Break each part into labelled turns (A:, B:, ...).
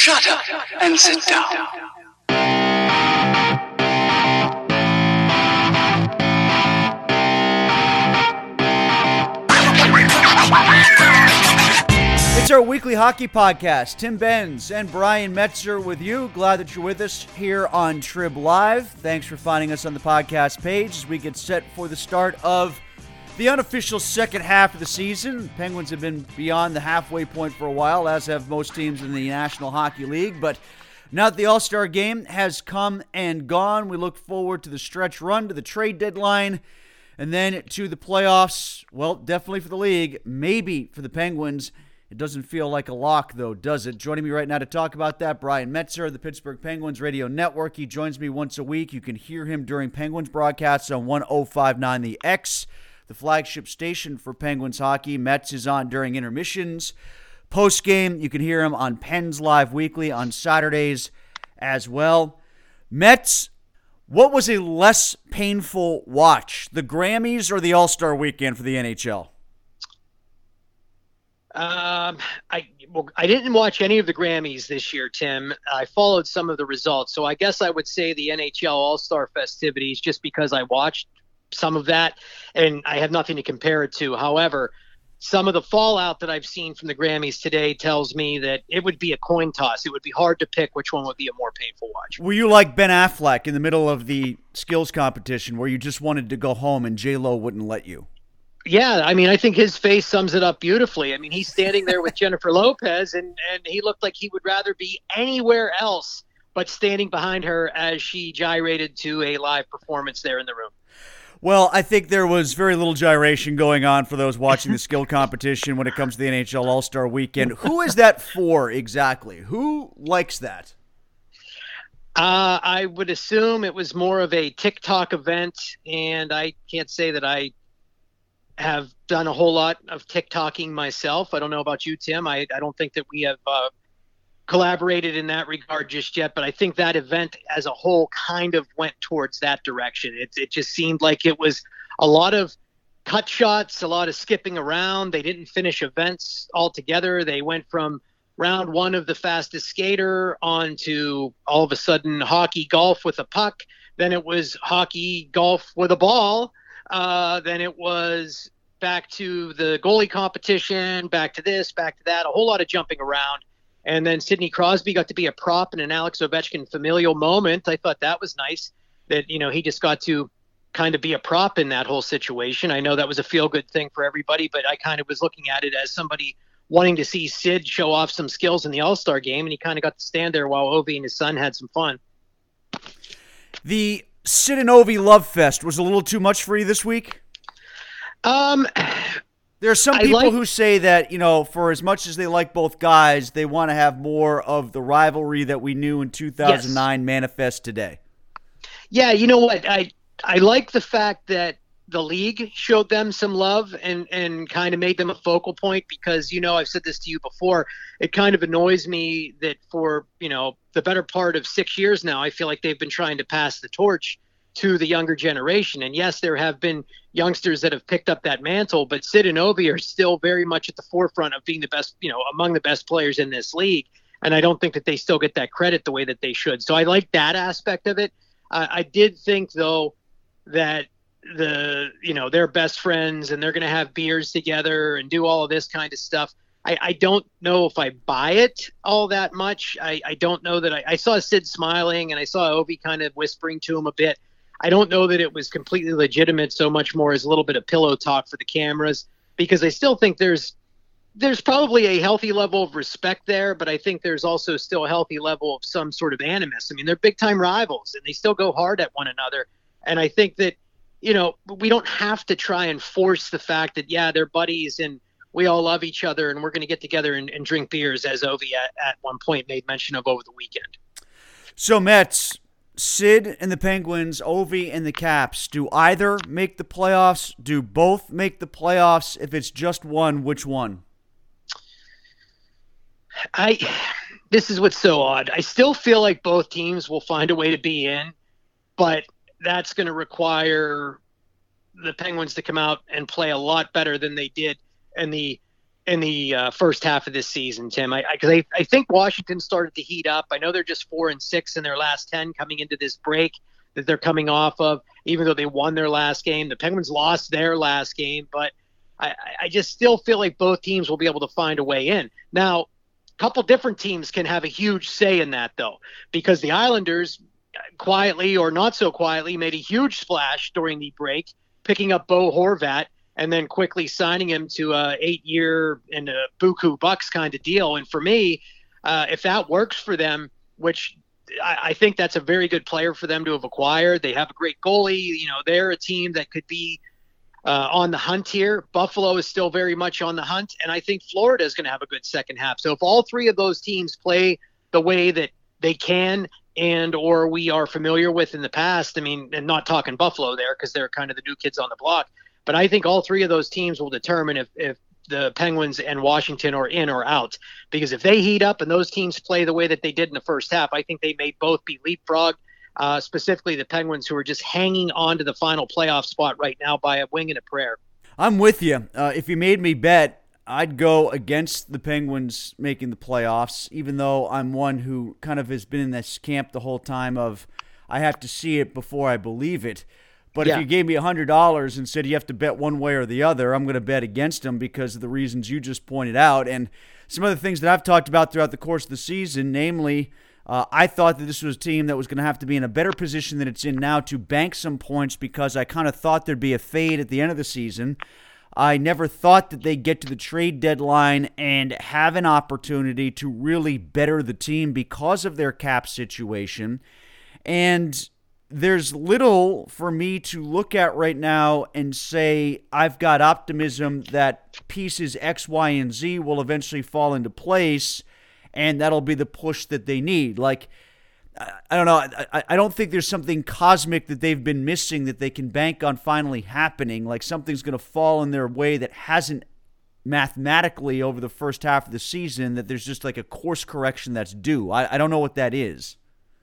A: Shut up and sit down.
B: It's our weekly hockey podcast. Tim Benz and Brian Metzer with you. Glad that you're with us here on Trib Live. Thanks for finding us on the podcast page as we get set for the start of the unofficial second half of the season. Penguins have been beyond the halfway point for a while, as have most teams in the National Hockey League. But now that the All-Star game has come and gone, we look forward to the stretch run, to the trade deadline, and then to the playoffs. Well, definitely for the league, maybe for the Penguins. It doesn't feel like a lock, though, does it? Joining me right now to talk about that, Brian Metzer of the Pittsburgh Penguins Radio Network. He joins me once a week. You can hear him during Penguins broadcasts on 105.9 The X, the flagship station for Penguins hockey. Metz is on during intermissions. Post-game, you can hear him on Pens Live Weekly on Saturdays as well. Metz, what was a less painful watch, the Grammys or the All-Star Weekend for the NHL?
C: I didn't watch any of the Grammys this year, Tim. I followed some of the results. So I guess I would say the NHL All-Star festivities just because I watched some of that and I have nothing to compare it to. However, some of the fallout that I've seen from the Grammys today tells me that it would be a coin toss. It would be hard to pick which one would be a more painful watch.
B: Were you like Ben Affleck in the middle of the skills competition where you just wanted to go home and J-Lo wouldn't let you?
C: Yeah, I mean, I think his face sums it up beautifully. I mean, he's standing there with Jennifer Lopez, and he looked like he would rather be anywhere else but standing behind her as she gyrated to a live performance there in the room.
B: Well, I think there was very little gyration going on for those watching the skill competition when it comes to the NHL All-Star Weekend. Who is that for exactly? Who likes that?
C: I would assume it was more of a TikTok event, and I can't say that I have done a whole lot of TikToking myself. I don't know about you, Tim. I don't think that we have collaborated in that regard just yet, but I think that event as a whole kind of went towards that direction. It just seemed like it was a lot of cut shots, a lot of skipping around. They didn't finish events altogether. They went from round one of the fastest skater on to all of a sudden hockey golf with a puck. Then it was hockey golf with a ball. Then it was back to the goalie competition, back to this, back to that, a whole lot of jumping around. And then Sidney Crosby got to be a prop in an Alex Ovechkin familial moment. I thought that was nice that, he just got to kind of be a prop in that whole situation. I know that was a feel-good thing for everybody, but I kind of was looking at it as somebody wanting to see Sid show off some skills in the All-Star game, and he kind of got to stand there while Ovi and his son had some fun.
B: The Sid and Ovi Love Fest was a little too much for you this week? There are some people who say that, for as much as they like both guys, they want to have more of the rivalry that we knew in 2009 manifest today.
C: Yeah, you know what? I like the fact that the league showed them some love and kind of made them a focal point because, I've said this to you before, it kind of annoys me that for, the better part of 6 years now, I feel like they've been trying to pass the torch to the younger generation. And yes, there have been youngsters that have picked up that mantle, but Sid and Ovi are still very much at the forefront of being the best, among the best players in this league. And I don't think that they still get that credit the way that they should. So I like that aspect of it. I did think, though, that they're best friends and they're going to have beers together and do all of this kind of stuff. I don't know if I buy it all that much. I don't know that I saw Sid smiling and I saw Ovi kind of whispering to him a bit. I don't know that it was completely legitimate so much more as a little bit of pillow talk for the cameras because I still think there's probably a healthy level of respect there, but I think there's also still a healthy level of some sort of animus. I mean, they're big time rivals and they still go hard at one another. And I think that, we don't have to try and force the fact that, they're buddies and we all love each other and we're going to get together and drink beers, as Ovi at one point made mention of over the weekend.
B: So, Mets, Sid and the Penguins, Ovi and the Caps, do either make the playoffs? Do both make the playoffs? If it's just one, which one?
C: This is what's so odd. I still feel like both teams will find a way to be in, but that's going to require the Penguins to come out and play a lot better than they did in the first half of this season, Tim. I think Washington started to heat up. I know they're just 4-6 in their last 10 coming into this break that they're coming off of, even though they won their last game. The Penguins lost their last game, but I just still feel like both teams will be able to find a way in. Now, a couple different teams can have a huge say in that, though, because the Islanders, quietly or not so quietly, made a huge splash during the break, picking up Bo Horvat and then quickly signing him to a 8-year and a buku bucks kind of deal. And for me, if that works for them, which I think that's a very good player for them to have acquired. They have a great goalie. They're a team that could be on the hunt here. Buffalo is still very much on the hunt, and I think Florida is going to have a good second half. So if all three of those teams play the way that they can and or we are familiar with in the past, and not talking Buffalo there because they're kind of the new kids on the block, but I think all three of those teams will determine if the Penguins and Washington are in or out. Because if they heat up and those teams play the way that they did in the first half, I think they may both be leapfrogged. Specifically the Penguins, who are just hanging on to the final playoff spot right now by a wing and a prayer.
B: I'm with you. If you made me bet, I'd go against the Penguins making the playoffs, even though I'm one who kind of has been in this camp the whole time of I have to see it before I believe it. But if you gave me $100 and said you have to bet one way or the other, I'm going to bet against them because of the reasons you just pointed out. And some other things that I've talked about throughout the course of the season, namely, I thought that this was a team that was going to have to be in a better position than it's in now to bank some points because I kind of thought there'd be a fade at the end of the season. I never thought that they'd get to the trade deadline and have an opportunity to really better the team because of their cap situation. And there's little for me to look at right now and say I've got optimism that pieces X, Y, and Z will eventually fall into place and that'll be the push that they need. Like, I don't know. I don't think there's something cosmic that they've been missing that they can bank on finally happening. Like something's going to fall in their way that hasn't mathematically over the first half of the season, that there's just like a course correction that's due. I don't know what that is.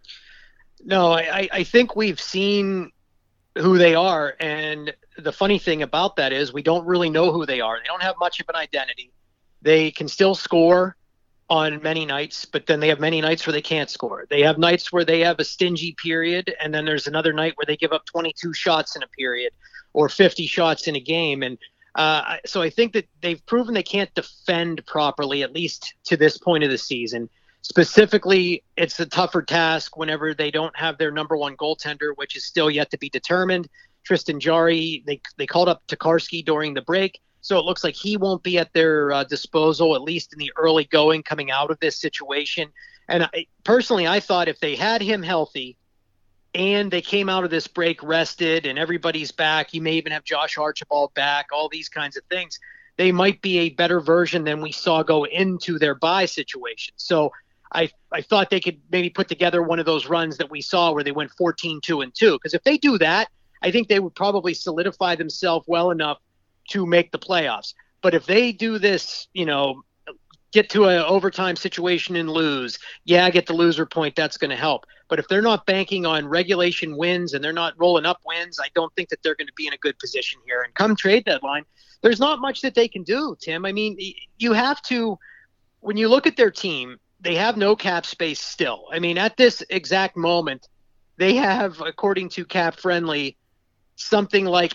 C: No, I think we've seen who they are. And the funny thing about that is we don't really know who they are. They don't have much of an identity. They can still score on many nights, but then they have many nights where they can't score. They have nights where they have a stingy period, and then there's another night where they give up 22 shots in a period or 50 shots in a game. And so I think that they've proven they can't defend properly, at least to this point of the season. Specifically, it's a tougher task whenever they don't have their number one goaltender, which is still yet to be determined. Tristan Jarry, they called up Tokarski during the break. So it looks like he won't be at their disposal, at least in the early going coming out of this situation. And I thought if they had him healthy and they came out of this break rested and everybody's back, you may even have Josh Archibald back, all these kinds of things, they might be a better version than we saw go into their bye situation. So I thought they could maybe put together one of those runs that we saw where they went 14-2-2. Because if they do that, I think they would probably solidify themselves well enough to make the playoffs. But if they do this, get to an overtime situation and lose, get the loser point, that's going to help. But if they're not banking on regulation wins and they're not rolling up wins, I don't think that they're going to be in a good position here. And come trade deadline, there's not much that they can do, Tim. I mean, you have to, when you look at their team, they have no cap space still. I mean, at this exact moment, they have, according to Cap Friendly, something like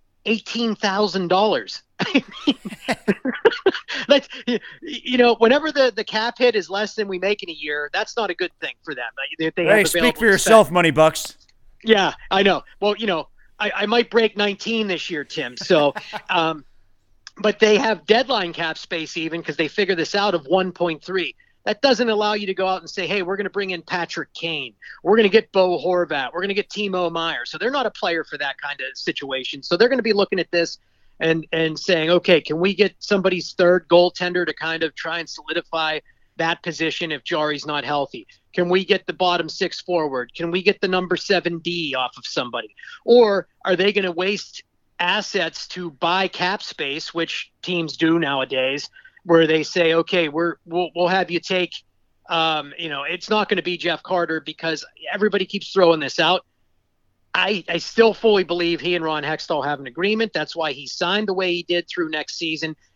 C: $18,000. I mean, whenever the cap hit is less than we make in a year, that's not a good thing for them.
B: Hey, speak for yourself, Money Bucks.
C: Yeah, I know. Well, I might break 19 this year, Tim. So, but they have deadline cap space even because they figure this out of 1.3. That doesn't allow you to go out and say, hey, we're going to bring in Patrick Kane. We're going to get Bo Horvat. We're going to get Timo Meier. So they're not a player for that kind of situation. So they're going to be looking at this and saying, okay, can we get somebody's third goaltender to kind of try and solidify that position if Jarry's not healthy? Can we get the bottom six forward? Can we get the number 7D off of somebody? Or are they going to waste assets to buy cap space, which teams do nowadays, where they say, okay, we'll have you take, it's not going to be Jeff Carter because everybody keeps throwing this out. I still fully believe he and Ron Hextall have an agreement. That's why he signed the way he did through next season.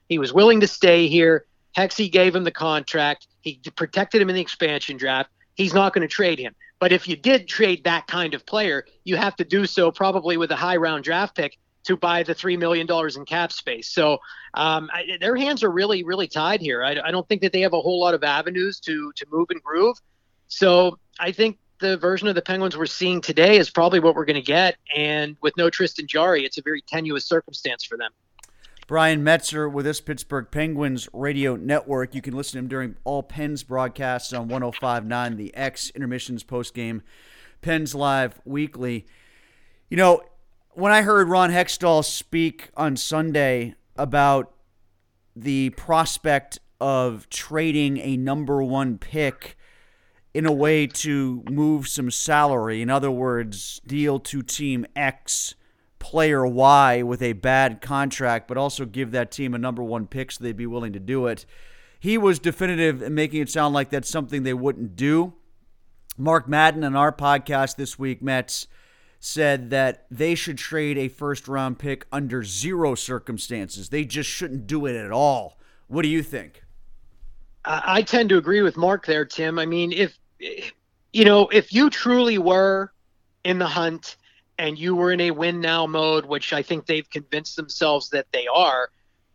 C: He was willing to stay here. Hexie gave him the contract. He protected him in the expansion draft. He's not going to trade him. But if you did trade that kind of player, you have to do so probably with a high round draft pick to buy the $3 million in cap space. So their hands are really, really tied here. I don't think that they have a whole lot of avenues to move and groove. So I think the version of the Penguins we're seeing today is probably what we're going to get. And with no Tristan Jarry, it's a very tenuous circumstance for them.
B: Brian Metzer with this Pittsburgh Penguins radio network. You can listen to him during all Pens broadcasts on 105.9, the X, intermissions, postgame, Pens Live weekly. You know, when I heard Ron Hextall speak on Sunday about the prospect of trading a number one pick in a way to move some salary, in other words, deal to team X player Y with a bad contract, but also give that team a number one pick so they'd be willing to do it. He was definitive in making it sound like that's something they wouldn't do. Mark Madden on our podcast this week, Mets, said that they should trade a first-round pick under zero circumstances. They just shouldn't do it at all. What do you think?
C: I tend to agree with Mark there, Tim. I mean, if you truly were in the hunt and you were in a win-now mode, which I think they've convinced themselves that they are,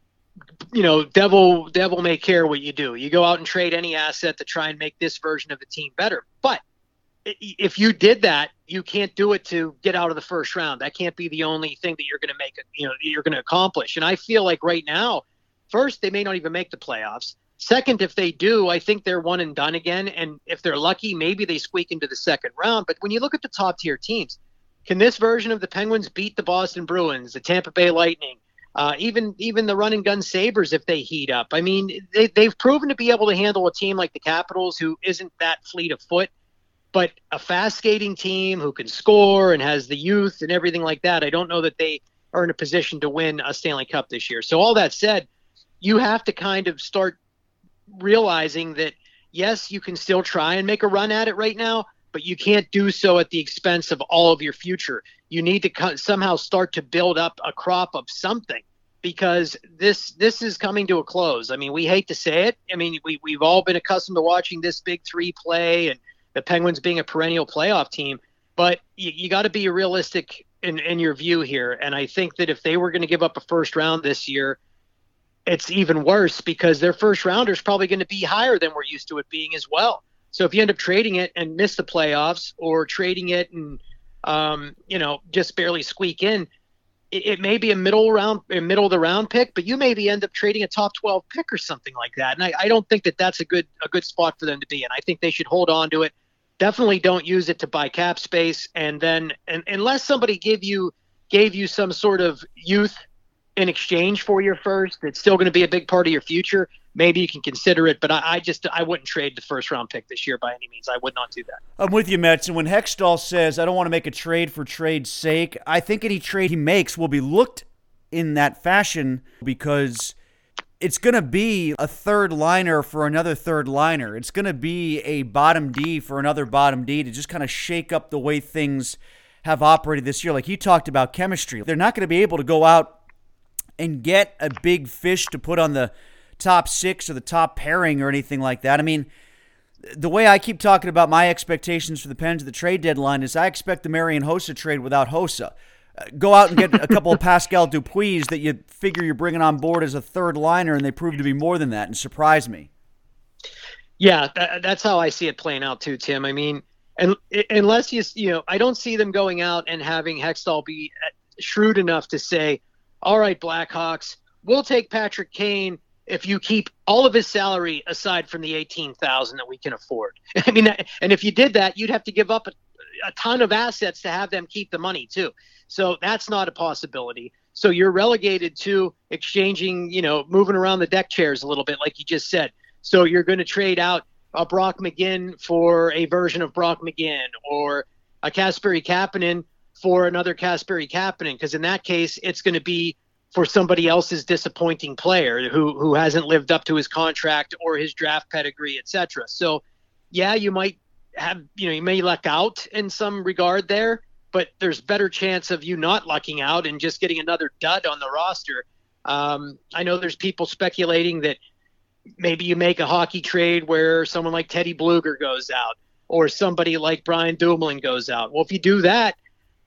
C: devil may care what you do. You go out and trade any asset to try and make this version of the team better. But if you did that, you can't do it to get out of the first round. That can't be the only thing that you're going to you're going to accomplish. And I feel like right now, first, they may not even make the playoffs. Second, if they do, I think they're one and done again. And if they're lucky, maybe they squeak into the second round. But when you look at the top tier teams, can this version of the Penguins beat the Boston Bruins, the Tampa Bay Lightning, even the run and gun Sabres if they heat up? I mean, they've proven to be able to handle a team like the Capitals, who isn't that fleet of foot, but a fast skating team who can score and has the youth and everything like that. I don't know that they are in a position to win a Stanley Cup this year. So all that said, you have to kind of start realizing that, yes, you can still try and make a run at it right now, but you can't do so at the expense of all of your future. You need to somehow start to build up a crop of something, because this is coming to a close. I mean, we hate to say it. I mean, we've all been accustomed to watching this big three play and the Penguins being a perennial playoff team, but you got to be realistic in your view here. And I think that if they were going to give up a first round this year, it's even worse, because their first rounder is probably going to be higher than we're used to it being as well. So if you end up trading it and miss the playoffs, or trading it and, just barely squeak in, it may be a middle of the round pick, but you maybe end up trading a top 12 pick or something like that. And I don't think that that's a good spot for them to be in. I think they should hold on to it. Definitely don't use it to buy cap space. And then, unless somebody gave you some sort of youth in exchange for your first, it's still going to be a big part of your future, maybe you can consider it. But I wouldn't trade the first round pick this year by any means. I would not do that.
B: I'm with you, Mets. And when Hextall says, I don't want to make a trade for trade's sake, I think any trade he makes will be looked in that fashion, because it's going to be a third liner for another third liner. It's going to be a bottom D for another bottom D to just kind of shake up the way things have operated this year. Like you talked about chemistry. They're not going to be able to go out and get a big fish to put on the top six or the top pairing or anything like that. I mean, the way I keep talking about my expectations for the Pens at the trade deadline is I expect the Marian Hossa trade without Hossa. Go out and get a couple of Pascal Dupuis that you figure you're bringing on board as a third liner, and they prove to be more than that and surprise me.
C: Yeah, that's how I see it playing out too, Tim. I mean, and unless I don't see them going out and having Hextall be shrewd enough to say, all right, Blackhawks, we'll take Patrick Kane if you keep all of his salary aside from the $18,000 that we can afford. I mean, and if you did that, you'd have to give up a ton of assets to have them keep the money too. So that's not a possibility. So you're relegated to exchanging, moving around the deck chairs a little bit, like you just said. So you're going to trade out a Brock McGinn for a version of Brock McGinn, or a Kasperi Kapanen for another Kasperi Kapanen, because in that case, it's going to be for somebody else's disappointing player who hasn't lived up to his contract or his draft pedigree, etc. So, yeah, you might have, you may luck out in some regard there, but there's better chance of you not lucking out and just getting another dud on the roster I know there's people speculating that maybe you make a hockey trade where someone like Teddy Bluger goes out or somebody like Brian Dumoulin goes out. Well, if you do that,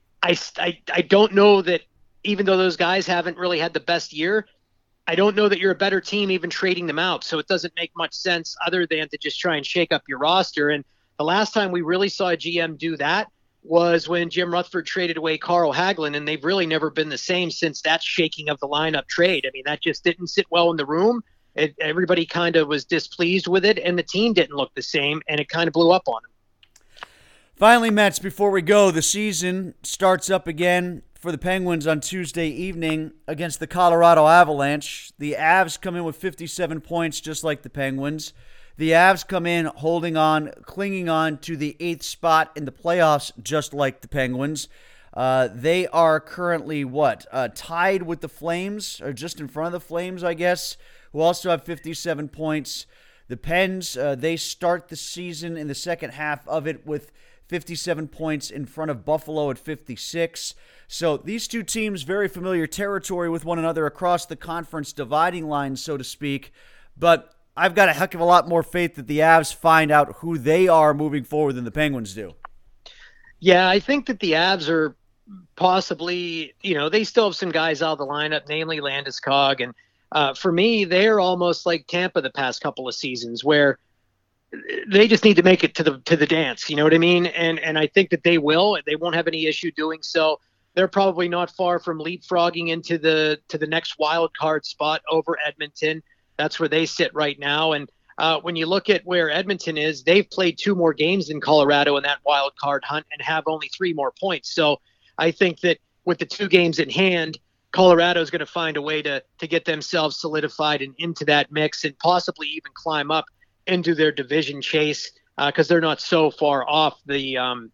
C: I don't know that, even though those guys haven't really had the best year, I don't know that you're a better team even trading them out. So it doesn't make much sense other than to just try and shake up your roster. And the last time we really saw a GM do that was when Jim Rutherford traded away Carl Hagelin, and they've really never been the same since that shaking of the lineup trade. I mean, that just didn't sit well in the room. Everybody kind of was displeased with it, and the team didn't look the same, and it kind of blew up on them.
B: Finally, Mets, before we go, the season starts up again for the Penguins on Tuesday evening against the Colorado Avalanche. The Avs come in with 57 points, just like the Penguins. The Avs come in holding on, clinging on to the 8th spot in the playoffs, just like the Penguins. They are currently, tied with the Flames, or just in front of the Flames, I guess, who also have 57 points. The Pens, they start the season in the second half of it with 57 points in front of Buffalo at 56. So these two teams, very familiar territory with one another across the conference dividing line, so to speak. But I've got a heck of a lot more faith that the Avs find out who they are moving forward than the Penguins do.
C: Yeah, I think that the Avs are possibly, they still have some guys out of the lineup, namely Landeskog. And for me, they're almost like Tampa the past couple of seasons, where they just need to make it to the dance. You know what I mean? And I think that they will. They won't have any issue doing so. They're probably not far from leapfrogging into the next wild card spot over Edmonton. That's where they sit right now. And when you look at where Edmonton is, they've played 2 more games than Colorado in that wild card hunt and have only 3 more points. So I think that with the 2 games in hand, Colorado is going to find a way to get themselves solidified and into that mix, and possibly even climb up into their division chase, because they're not so far off the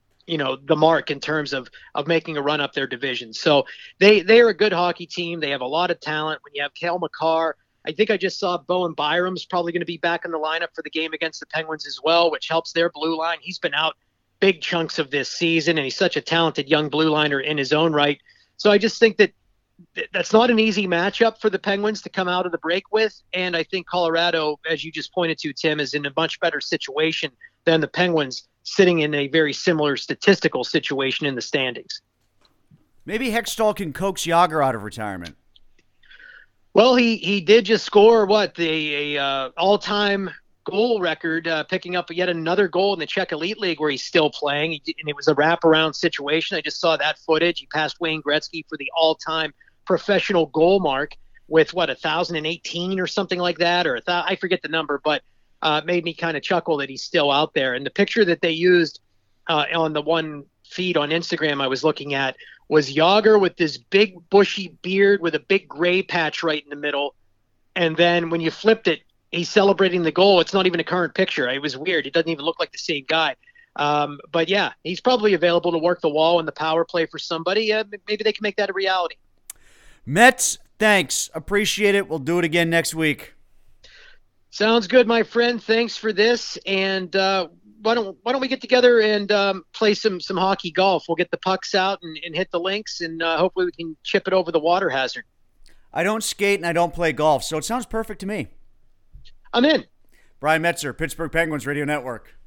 C: mark in terms of making a run up their division. So they are a good hockey team. They have a lot of talent. When you have Cale Makar, I think I just saw Bowen Byram's probably going to be back in the lineup for the game against the Penguins as well, which helps their blue line. He's been out big chunks of this season, and he's such a talented young blue liner in his own right. So I just think that that's not an easy matchup for the Penguins to come out of the break with. And I think Colorado, as you just pointed to, Tim, is in a much better situation than the Penguins, sitting in a very similar statistical situation in the standings.
B: Maybe Hextall can coax Jágr out of retirement.
C: Well, he did just score the all-time goal record, picking up yet another goal in the Czech Elite League where he's still playing, and it was a wraparound situation. I just saw that footage. He passed Wayne Gretzky for the all-time professional goal mark with 1,018 or something like that, or I forget the number, but made me kind of chuckle that he's still out there. And the picture that they used on the one feed on Instagram I was looking at was Jágr with this big bushy beard with a big gray patch right in the middle. And then when you flipped it, he's celebrating the goal. It's not even a current picture. It was weird. It doesn't even look like the same guy. But yeah, he's probably available to work the wall in the power play for somebody. Maybe they can make that a reality.
B: Mets, thanks. Appreciate it. We'll do it again next week.
C: Sounds good, my friend. Thanks for this. And why don't we get together and play some hockey golf? We'll get the pucks out and hit the links, and hopefully we can chip it over the water hazard.
B: I don't skate and I don't play golf, so it sounds perfect to me.
C: I'm in.
B: Brian Metzer, Pittsburgh Penguins Radio Network.